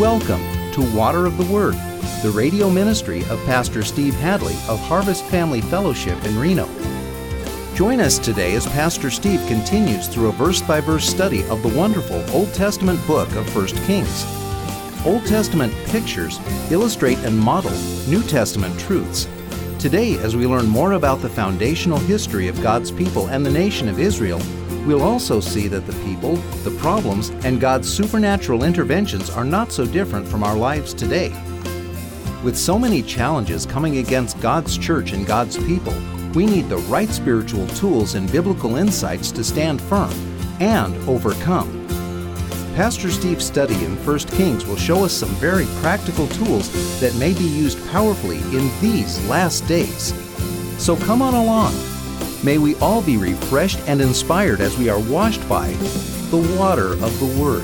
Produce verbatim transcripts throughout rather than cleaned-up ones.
Welcome to Water of the Word, the radio ministry of Pastor Steve Hadley of Harvest Family Fellowship in Reno. Join us today as Pastor Steve continues through a verse-by-verse study of the wonderful Old Testament book of First Kings. Old Testament pictures illustrate and model New Testament truths. Today, as we learn more about the foundational history of God's people and the nation of Israel, we'll also see that the people, the problems, and God's supernatural interventions are not so different from our lives today. With so many challenges coming against God's church and God's people, we need the right spiritual tools and biblical insights to stand firm and overcome. Pastor Steve's study in First Kings will show us some very practical tools that may be used powerfully in these last days. So come on along. May we all be refreshed and inspired as we are washed by the water of the Word.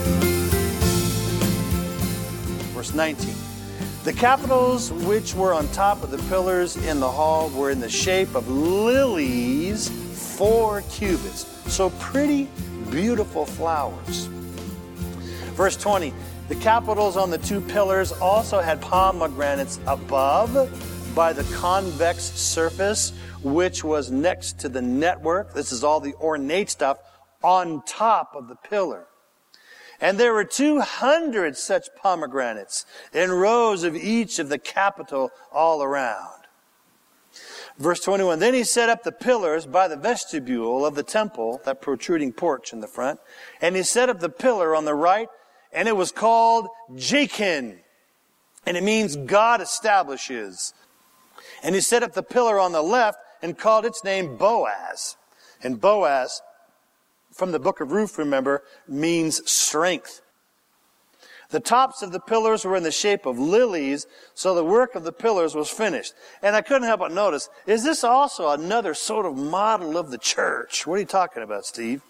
Verse nineteen. The capitals which were on top of the pillars in the hall were in the shape of lilies, four cubits. So pretty, beautiful flowers. Verse twenty. The capitals on the two pillars also had pomegranates above by the convex surface, which was next to the network. This is all the ornate stuff on top of the pillar. And there were two hundred such pomegranates in rows of each of the capital all around. Verse twenty-one, then he set up the pillars by the vestibule of the temple, that protruding porch in the front, and he set up the pillar on the right, and it was called Jachin, and it means God establishes. And he set up the pillar on the left and called its name Boaz. And Boaz, from the book of Ruth, remember, means strength. The tops of the pillars were in the shape of lilies, so the work of the pillars was finished. And I couldn't help but notice, is this also another sort of model of the church? What are you talking about, Steve?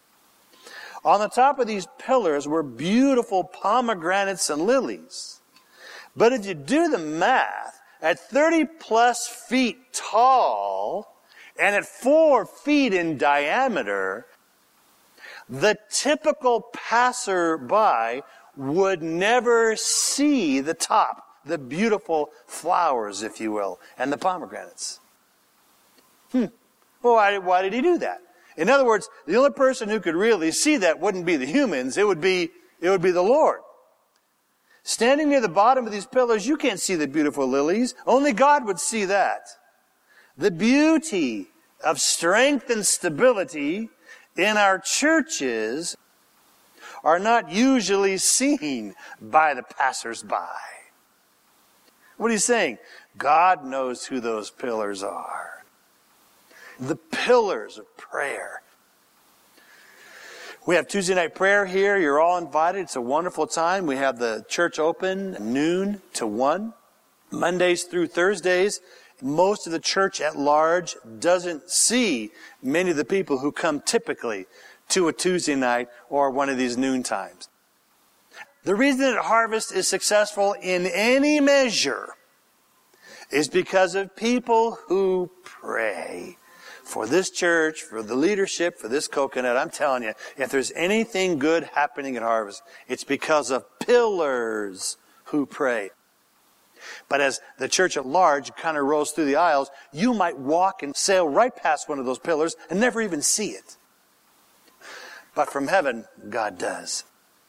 On the top of these pillars were beautiful pomegranates and lilies. But if you do the math, at thirty plus feet tall and at four feet in diameter, the typical passerby would never see the top, the beautiful flowers, if you will, and the pomegranates. Hmm. Well, why, why did he do that? In other words, the only person who could really see that wouldn't be the humans, it would be, it would be the Lord. Standing near the bottom of these pillars, you can't see the beautiful lilies. Only God would see that. The beauty of strength and stability in our churches are not usually seen by the passersby. What are you saying? God knows who those pillars are. The pillars of prayer. We have Tuesday night prayer here. You're all invited. It's a wonderful time. We have the church open noon to one. Mondays through Thursdays, most of the church at large doesn't see many of the people who come typically to a Tuesday night or one of these noon times. The reason that Harvest is successful in any measure is because of people who pray. For this church, for the leadership, for this coconut, I'm telling you, if there's anything good happening at Harvest, it's because of pillars who pray. But as the church at large kind of rolls through the aisles, you might walk and sail right past one of those pillars and never even see it. But from heaven, God does.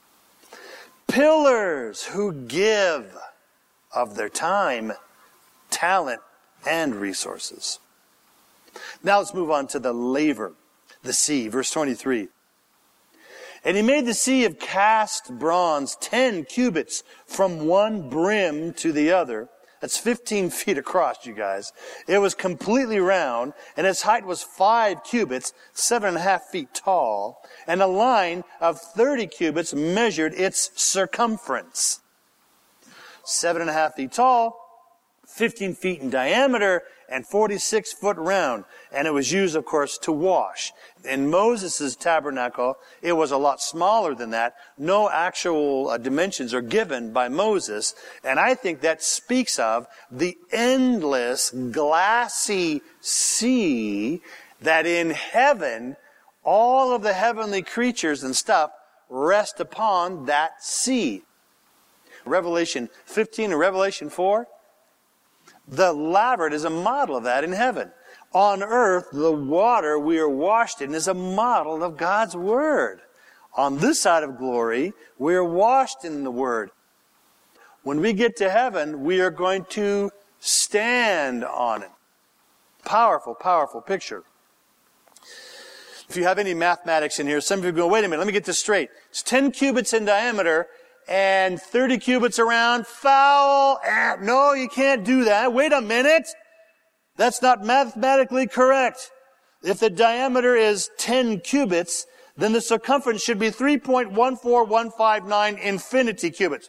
Pillars who give of their time, talent, and resources. Now let's move on to the laver, the sea, verse twenty-three. And he made the sea of cast bronze ten cubits from one brim to the other. That's fifteen feet across, you guys. It was completely round, and its height was five cubits, seven and a half feet tall, and a line of thirty cubits measured its circumference. Seven and a half feet tall, fifteen feet in diameter, and forty-six foot round. And it was used, of course, to wash. In Moses' tabernacle, it was a lot smaller than that. No actual uh, dimensions are given by Moses. And I think that speaks of the endless, glassy sea that in heaven, all of the heavenly creatures and stuff rest upon that sea. Revelation fifteen and Revelation four. The laver is a model of that in heaven. On earth, the water we are washed in is a model of God's Word. On this side of glory, we are washed in the Word. When we get to heaven, we are going to stand on it. Powerful, powerful picture. If you have any mathematics in here, some of you go, wait a minute, let me get this straight. It's ten cubits in diameter and thirty cubits around. Foul. Eh, no, you can't do that. Wait a minute. That's not mathematically correct. If the diameter is ten cubits, then the circumference should be three point one four one five nine infinity cubits.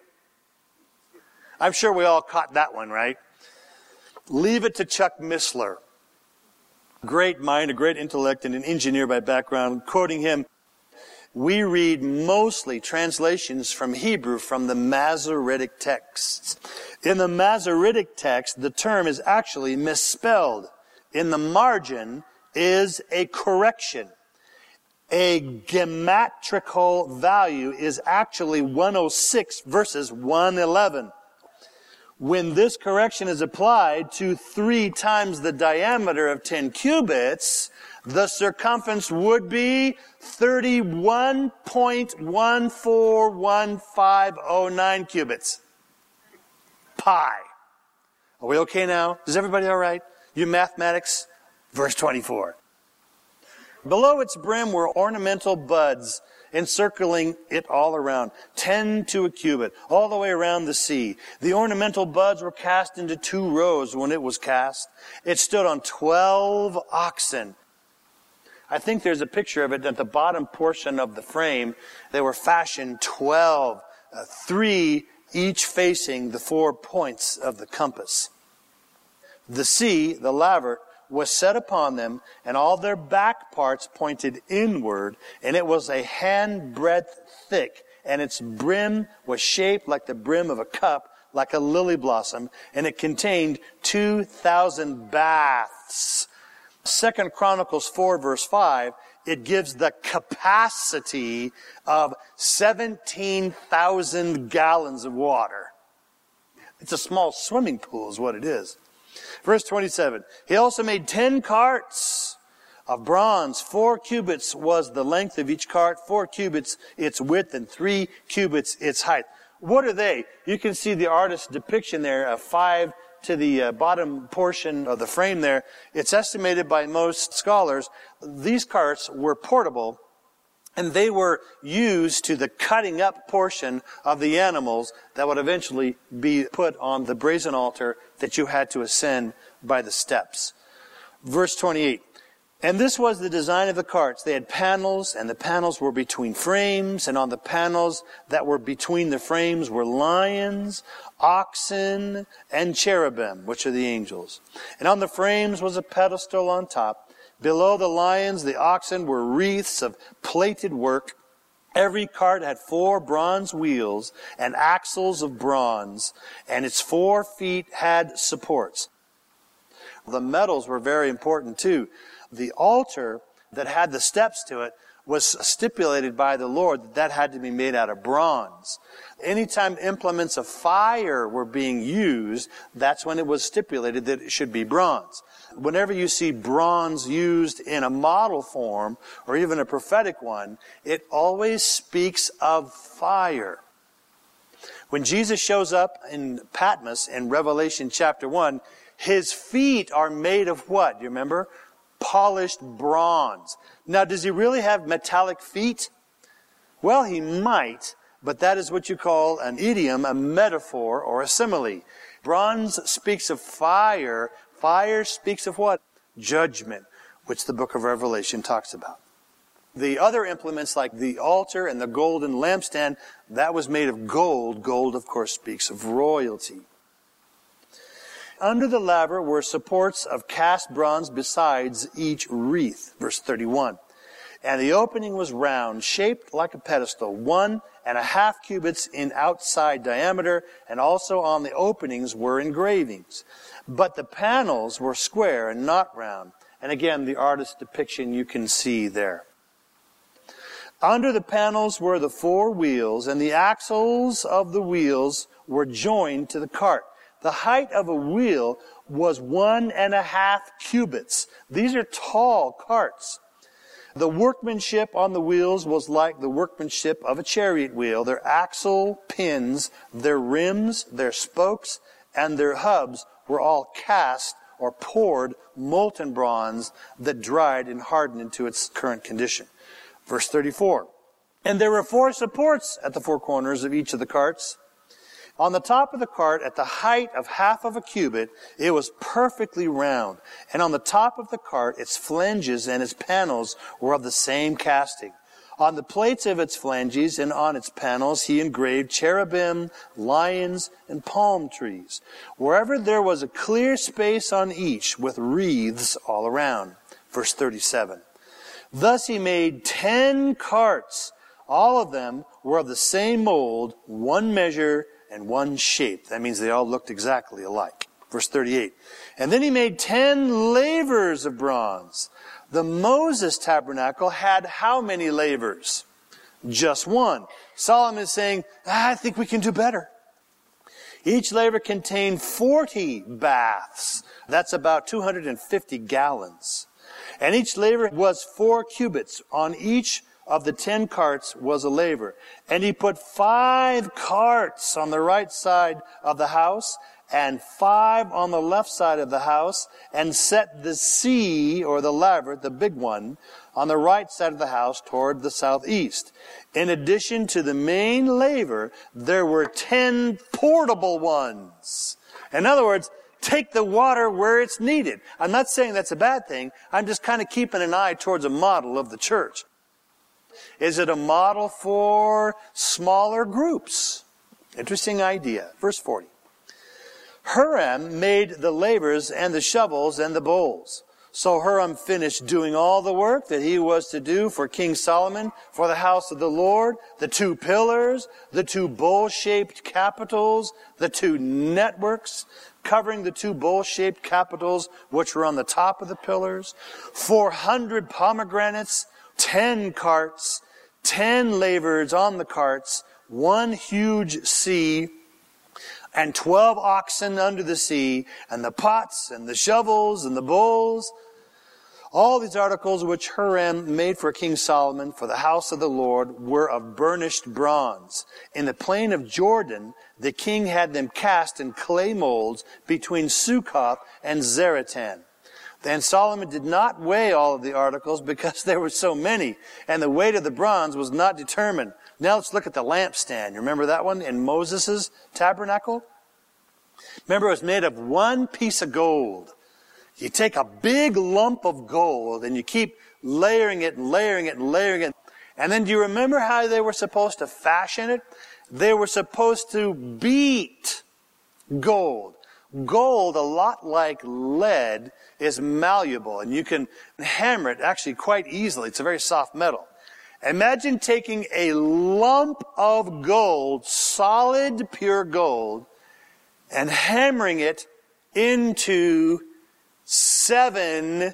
I'm sure we all caught that one, right? Leave it to Chuck Missler. Great mind, a great intellect, and an engineer by background. Quoting him, we read mostly translations from Hebrew from the Masoretic texts. In the Masoretic text, the term is actually misspelled. In the margin is a correction. A geometrical value is actually one oh six versus one eleven. When this correction is applied to three times the diameter of ten cubits, the circumference would be thirty-one point one four one five oh nine cubits. Pi. Are we okay now? Is everybody all right? You mathematics? Verse twenty-four. Below its brim were ornamental buds encircling it all around, ten to a cubit, all the way around the sea. The ornamental buds were cast into two rows when it was cast. It stood on twelve oxen. I think there's a picture of it at the bottom portion of the frame. They were fashioned twelve, uh, three each facing the four points of the compass. The sea, the laver, was set upon them, and all their back parts pointed inward, and it was a handbreadth thick, and its brim was shaped like the brim of a cup, like a lily blossom, and it contained two thousand baths. Second Chronicles four, verse five, it gives the capacity of seventeen thousand gallons of water. It's a small swimming pool is what it is. Verse twenty-seven, he also made ten carts of bronze. Four cubits was the length of each cart, four cubits its width, and three cubits its height. What are they? You can see the artist's depiction there of five to the uh, bottom portion of the frame there. It's estimated by most scholars, these carts were portable, and they were used to the cutting up portion of the animals that would eventually be put on the brazen altar that you had to ascend by the steps. Verse twenty-eight. And this was the design of the carts. They had panels, and the panels were between frames, and on the panels that were between the frames were lions, oxen, and cherubim, which are the angels. And on the frames was a pedestal on top. Below the lions, the oxen were wreaths of plated work. Every cart had four bronze wheels and axles of bronze, and its four feet had supports. The metals were very important too. The altar that had the steps to it was stipulated by the Lord that that had to be made out of bronze. Anytime implements of fire were being used, that's when it was stipulated that it should be bronze. Whenever you see bronze used in a model form, or even a prophetic one, it always speaks of fire. When Jesus shows up in Patmos in Revelation chapter one, his feet are made of what? Do you remember? Polished bronze. Now, does he really have metallic feet? Well, he might, but that is what you call an idiom, a metaphor, or a simile. Bronze speaks of fire. Fire speaks of what? Judgment, which the book of Revelation talks about. The other implements, like the altar and the golden lampstand, that was made of gold. Gold, of course, speaks of royalty. Under the laver were supports of cast bronze besides each wreath. Verse thirty-one. And the opening was round, shaped like a pedestal, one and a half cubits in outside diameter, and also on the openings were engravings. But the panels were square and not round. And again, the artist's depiction you can see there. Under the panels were the four wheels, and the axles of the wheels were joined to the cart. The height of a wheel was one and a half cubits. These are tall carts. The workmanship on the wheels was like the workmanship of a chariot wheel. Their axle pins, their rims, their spokes, and their hubs were all cast or poured molten bronze that dried and hardened into its current condition. Verse thirty-four. And there were four supports at the four corners of each of the carts. On the top of the cart, at the height of half of a cubit, it was perfectly round. And on the top of the cart, its flanges and its panels were of the same casting. On the plates of its flanges and on its panels, he engraved cherubim, lions, and palm trees. Wherever there was a clear space on each, with wreaths all around. Verse thirty-seven. Thus he made ten carts. All of them were of the same mold, one measure, and one shape. That means they all looked exactly alike. Verse thirty-eight. And then he made ten lavers of bronze. The Moses tabernacle had how many lavers? Just one. Solomon is saying, ah, I think we can do better. Each laver contained forty baths. That's about two hundred fifty gallons. And each laver was four cubits. On each of the ten carts was a laver. And he put five carts on the right side of the house and five on the left side of the house, and set the sea, or the laver, the big one, on the right side of the house toward the southeast. In addition to the main laver, there were ten portable ones. In other words, take the water where it's needed. I'm not saying that's a bad thing. I'm just kind of keeping an eye towards a model of the church. Is it a model for smaller groups? Interesting idea. Verse forty. Huram made the lavers and the shovels and the bowls. So Huram finished doing all the work that he was to do for King Solomon for the house of the Lord, the two pillars, the two bowl-shaped capitals, the two networks covering the two bowl-shaped capitals which were on the top of the pillars, four hundred pomegranates, ten carts, ten lavers on the carts, one huge sea, and twelve oxen under the sea, and the pots, and the shovels, and the bowls. All these articles which Huram made for King Solomon for the house of the Lord were of burnished bronze. In the plain of Jordan, the king had them cast in clay molds between Succoth and Zaratan. Then Solomon did not weigh all of the articles because there were so many, and the weight of the bronze was not determined. Now let's look at the lampstand. You remember that one in Moses' tabernacle? Remember, it was made of one piece of gold. You take a big lump of gold and you keep layering it and layering it and layering it. And then do you remember how they were supposed to fashion it? They were supposed to beat gold. Gold, a lot like lead, is malleable, and you can hammer it actually quite easily. It's a very soft metal. Imagine taking a lump of gold, solid, pure gold, and hammering it into seven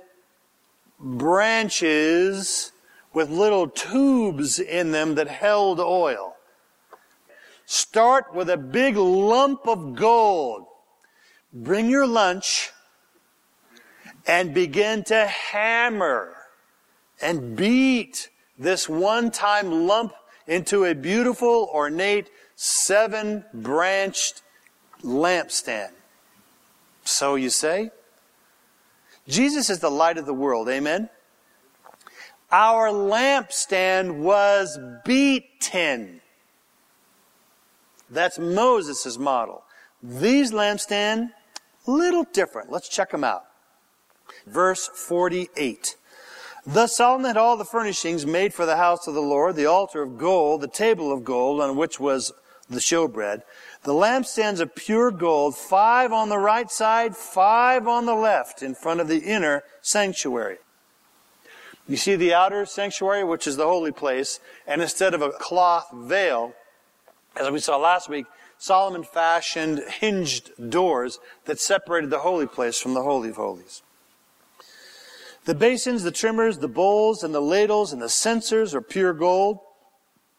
branches with little tubes in them that held oil. Start with a big lump of gold. Bring your lunch and begin to hammer and beat this one-time lump into a beautiful, ornate, seven-branched lampstand. So you say? Jesus is the light of the world, amen? Our lampstand was beaten. That's Moses' model. These lampstands, little different. Let's check them out. Verse forty-eight. Thus Solomon had all the furnishings made for the house of the Lord, the altar of gold, the table of gold on which was the showbread, the lampstands of pure gold, five on the right side, five on the left in front of the inner sanctuary. You see the outer sanctuary, which is the holy place, and instead of a cloth veil, as we saw last week, Solomon fashioned hinged doors that separated the holy place from the Holy of Holies. The basins, the trimmers, the bowls, and the ladles, and the censers are pure gold.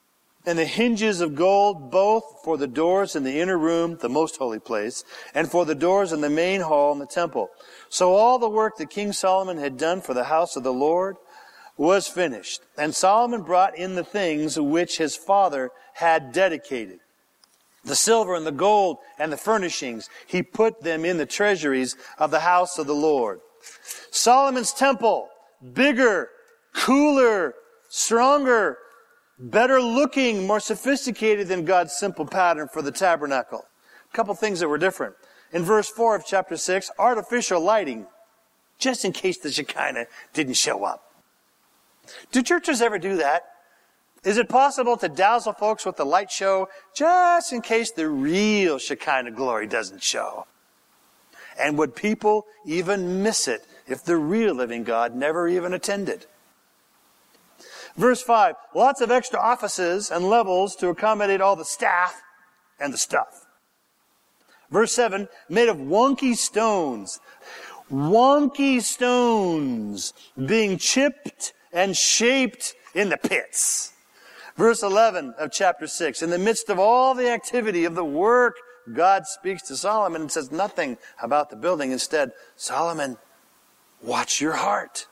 and the hinges of gold, both for the doors in the inner room, the most holy place, and for the doors in the main hall in the temple. So all the work that King Solomon had done for the house of the Lord was finished. And Solomon brought in the things which his father had dedicated. The silver and the gold and the furnishings, he put them in the treasuries of the house of the Lord. Solomon's temple, bigger, cooler, stronger, better looking, more sophisticated than God's simple pattern for the tabernacle. A couple things that were different. In verse four of chapter six, artificial lighting, just in case the Shekinah didn't show up. Do churches ever do that? Is it possible to dazzle folks with the light show just in case the real Shekinah glory doesn't show? And would people even miss it if the real living God never even attended? Verse five, lots of extra offices and levels to accommodate all the staff and the stuff. Verse seven, made of wonky stones. Wonky stones being chipped and shaped in the pits. Verse eleven of chapter six, in the midst of all the activity of the work, God speaks to Solomon and says nothing about the building. Instead, Solomon, watch your heart.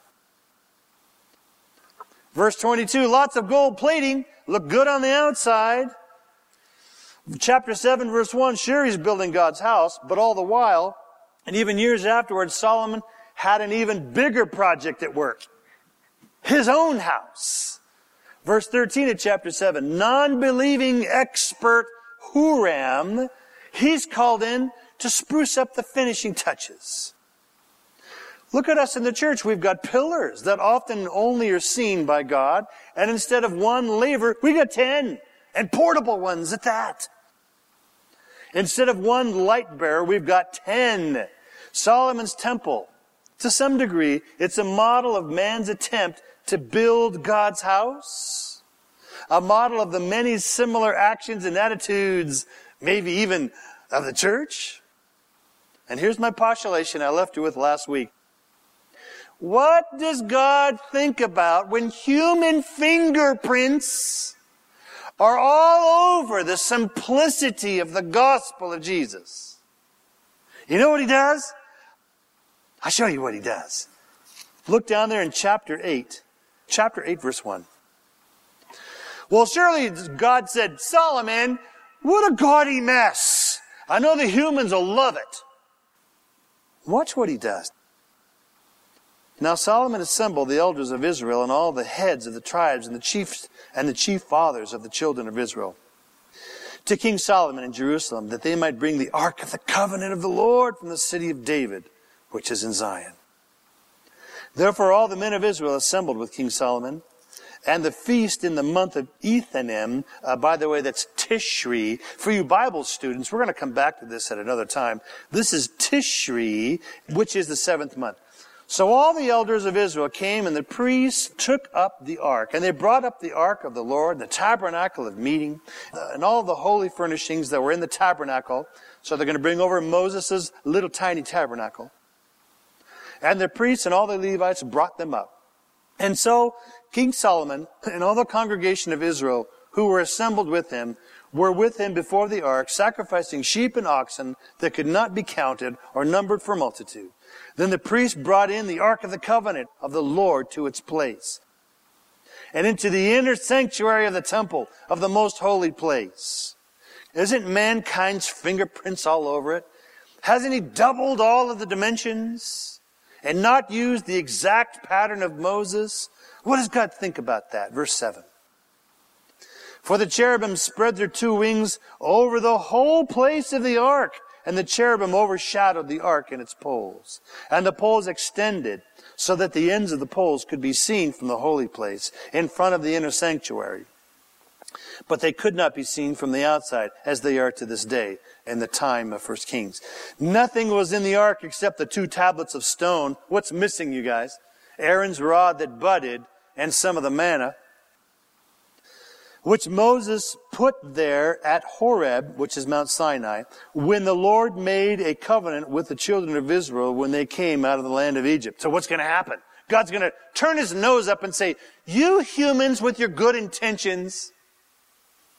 Verse twenty-two, lots of gold plating, look good on the outside. Chapter seven, verse one, sure, he's building God's house, but all the while, and even years afterwards, Solomon had an even bigger project at work. His own house. Verse thirteen of chapter seven, non-believing expert Huram, he's called in to spruce up the finishing touches. Look at us in the church. We've got pillars that often only are seen by God. And instead of one laver, we got ten. And portable ones at that. Instead of one light bearer, we've got ten. Solomon's temple, to some degree, it's a model of man's attempt to build God's house. A model of the many similar actions and attitudes, maybe even of the church. And here's my postulation I left you with last week. What does God think about when human fingerprints are all over the simplicity of the gospel of Jesus? You know what he does? I'll show you what he does. Look down there in chapter eight. Chapter eight, verse one. Well, surely God said, Solomon, what a gaudy mess. I know the humans will love it. Watch what he does. Now Solomon assembled the elders of Israel and all the heads of the tribes and the chiefs and the chief fathers of the children of Israel to King Solomon in Jerusalem, that they might bring the ark of the covenant of the Lord from the city of David, which is in Zion. Therefore all the men of Israel assembled with King Solomon, and the feast in the month of Ethanim, uh, by the way, that's Tishri. For you Bible students, we're going to come back to this at another time. This is Tishri, which is the seventh month. So all the elders of Israel came, and the priests took up the ark. And they brought up the ark of the Lord, the tabernacle of meeting, uh, and all the holy furnishings that were in the tabernacle. So they're going to bring over Moses' little tiny tabernacle. And the priests and all the Levites brought them up. And so King Solomon and all the congregation of Israel who were assembled with him were with him before the ark, sacrificing sheep and oxen that could not be counted or numbered for multitude. Then the priest brought in the ark of the covenant of the Lord to its place, and into the inner sanctuary of the temple of the most holy place. Isn't mankind's fingerprints all over it? Hasn't he doubled all of the dimensions and not used the exact pattern of Moses? What does God think about that? Verse seven. For the cherubim spread their two wings over the whole place of the ark, and the cherubim overshadowed the ark and its poles. And the poles extended so that the ends of the poles could be seen from the holy place in front of the inner sanctuary. But they could not be seen from the outside, as they are to this day in the time of First Kings. Nothing was in the ark except the two tablets of stone. What's missing, you guys? Aaron's rod that budded and some of the manna, which Moses put there at Horeb, which is Mount Sinai, when the Lord made a covenant with the children of Israel when they came out of the land of Egypt. So what's going to happen? God's going to turn his nose up and say, you humans with your good intentions,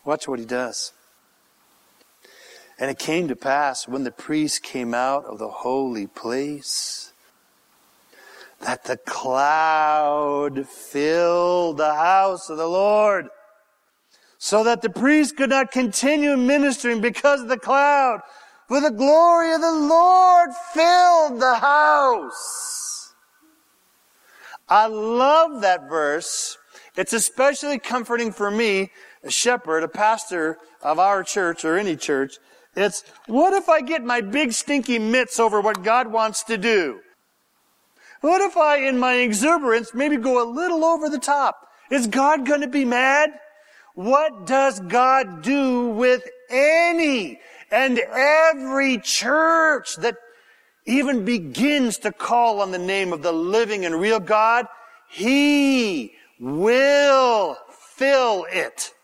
Watch what he does. And it came to pass when the priest came out of the holy place that the cloud filled the house of the Lord, so that the priest could not continue ministering because of the cloud. For the glory of the Lord filled the house. I love that verse. It's especially comforting for me, a shepherd, a pastor of our church or any church. It's, what if I get my big stinky mitts over what God wants to do? What if I, in my exuberance, maybe go a little over the top? Is God going to be mad? What does God do with any and every church that even begins to call on the name of the living and real God? He will fill it.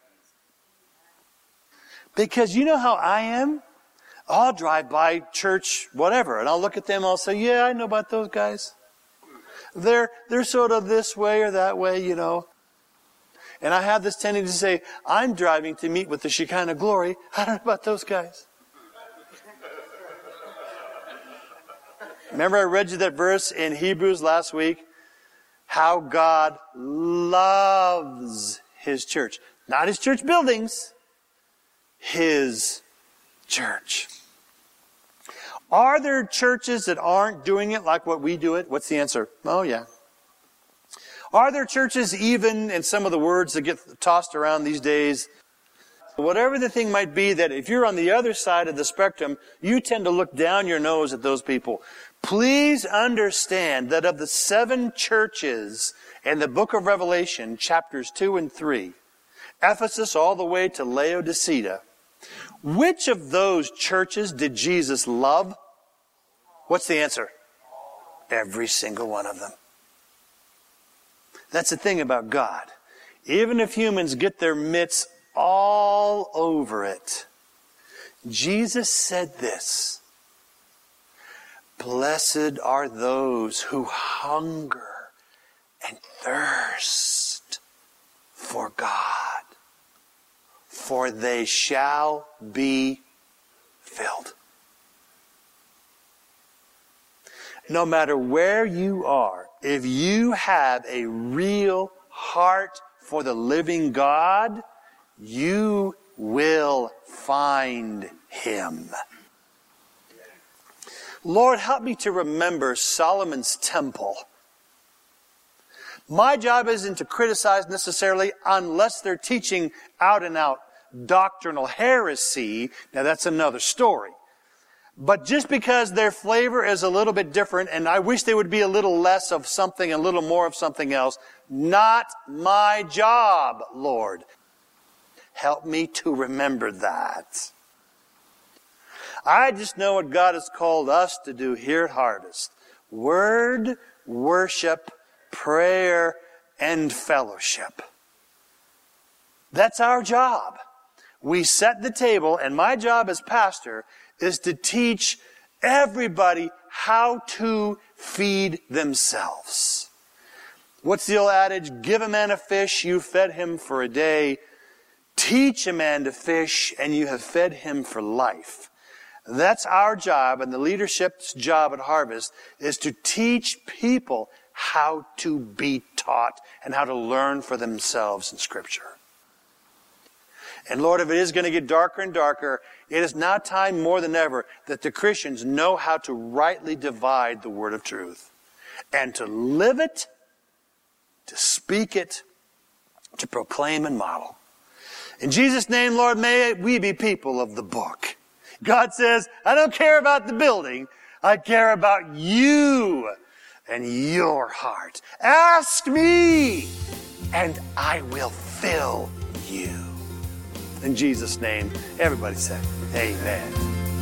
Because you know how I am? I'll drive by church, whatever, and I'll look at them and I'll say, yeah, I know about those guys. They're, they're sort of this way or that way, you know. And I have this tendency to say, I'm driving to meet with the Shekinah glory. I don't know about those guys. Remember I read you that verse in Hebrews last week? How God loves His church. Not His church buildings. His church. Are there churches that aren't doing it like what we do it? What's the answer? Oh, yeah. Are there churches, even in some of the words that get tossed around these days, whatever the thing might be, that if you're on the other side of the spectrum, you tend to look down your nose at those people? Please understand that of the seven churches in the book of Revelation, chapters two and three, Ephesus all the way to Laodicea, which of those churches did Jesus love? What's the answer? Every single one of them. That's the thing about God. Even if humans get their mitts all over it, Jesus said this: blessed are those who hunger and thirst for God, for they shall be filled. No matter where you are, if you have a real heart for the living God, you will find Him. Lord, help me to remember Solomon's temple. My job isn't to criticize necessarily unless they're teaching out and out doctrinal heresy. Now that's another story. But just because their flavor is a little bit different, and I wish they would be a little less of something, a little more of something else, not my job, Lord. Help me to remember that. I just know what God has called us to do here at Harvest. Word, worship, prayer, and fellowship. That's our job. We set the table, and my job as pastor is to teach everybody how to feed themselves. What's the old adage? Give a man a fish, you fed him for a day. Teach a man to fish, and you have fed him for life. That's our job, and the leadership's job at Harvest is to teach people how to be taught and how to learn for themselves in Scripture. And Lord, if it is going to get darker and darker, it is now time more than ever that the Christians know how to rightly divide the word of truth and to live it, to speak it, to proclaim and model. In Jesus' name, Lord, may we be people of the book. God says, I don't care about the building. I care about you and your heart. Ask me, and I will fill you. In Jesus' name, everybody say, amen.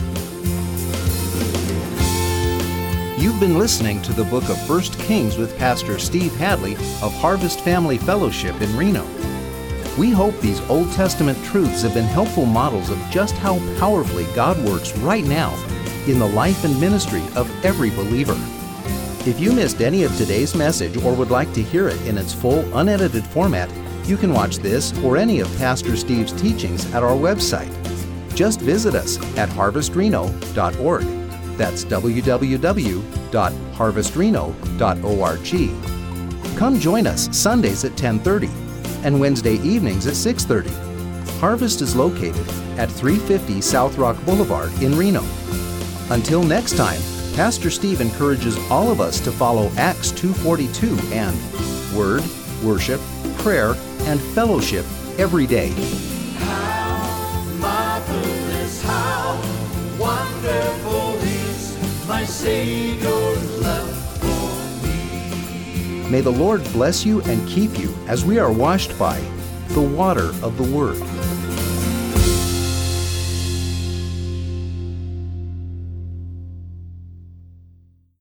You've been listening to the book of First Kings with Pastor Steve Hadley of Harvest Family Fellowship in Reno. We hope these Old Testament truths have been helpful models of just how powerfully God works right now in the life and ministry of every believer. If you missed any of today's message or would like to hear it in its full, unedited format, You can watch this or any of Pastor Steve's teachings at our website. Just visit us at harvest reno dot org. That's w w w dot harvest reno dot org. Come join us Sundays at ten thirty and Wednesday evenings at six thirty. Harvest is located at three fifty South Rock Boulevard in Reno. Until next time, Pastor Steve encourages all of us to follow Acts two forty-two and Word, Worship, Prayer, and Fellowship every day. How marvelous, how wonderful is my Savior's love for me. May the Lord bless you and keep you as we are washed by the water of the Word.